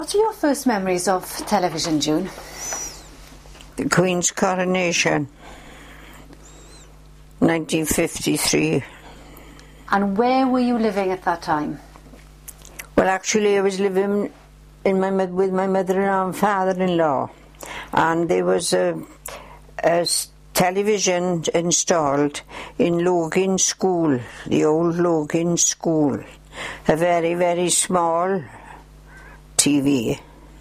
What are your first memories of television, June? The Queen's coronation, 1953. And where were you living at that time? Well, actually, I was living with my mother-in-law and father-in-law, and there was a television installed in Login School, the old Login School. A very, very small TV.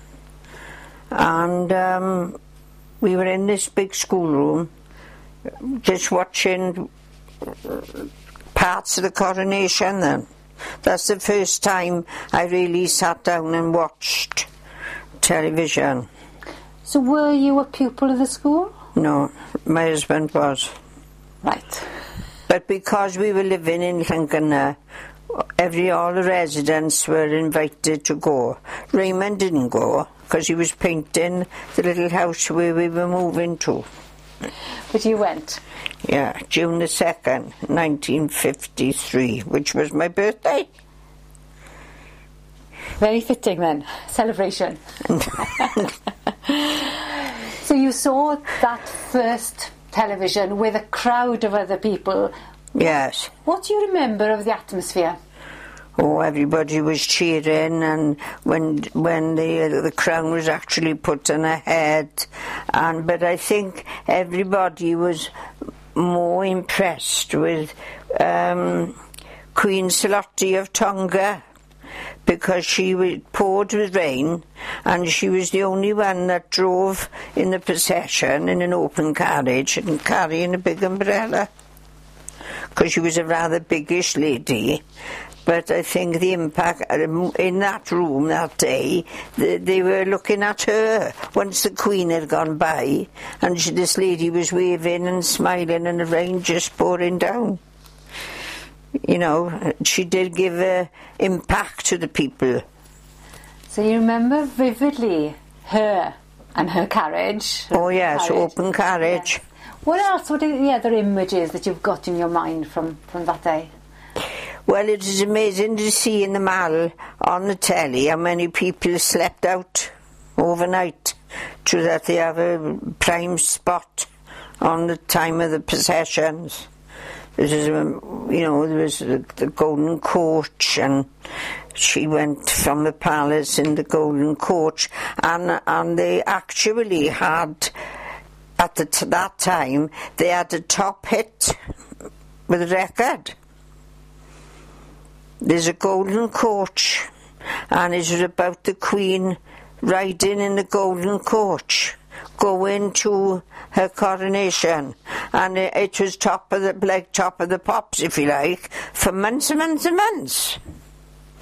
And we were in this big schoolroom just watching parts of the coronation then. That's the first time I really sat down and watched television. So were you a pupil of the school? No, my husband was. Right. But because we were living in Llangynna, all the residents were invited to go. Raymond didn't go because he was painting the little house where we were moving to. But you went? Yeah, June the 2nd, 1953, which was my birthday. Very fitting then, celebration. So you saw that first television with a crowd of other people. Yes. What do you remember of the atmosphere? Oh, everybody was cheering, and when the crown was actually put on her head, but I think everybody was more impressed with Queen Salotte of Tonga, because she was poured with rain, and she was the only one that drove in the procession in an open carriage and carrying a big umbrella, because she was a rather biggish lady. But I think the impact in that room that day, they were looking at her once the Queen had gone by, and this lady was waving and smiling and the rain just pouring down. You know, she did give an impact to the people. So you remember vividly her and her carriage? Oh yes, open carriage. Yes. What else? What are the other images that you've got in your mind from that day? Well, it is amazing to see in the Mall on the telly how many people slept out overnight so that they have a prime spot on the time of the processions. There was the golden coach, and she went from the palace in the golden coach, and they actually had, at that time, they had a top hit with a record. There's a golden coach, and it was about the Queen riding in the golden coach, going to her coronation, and it was top of the pops, if you like, for months and months and months.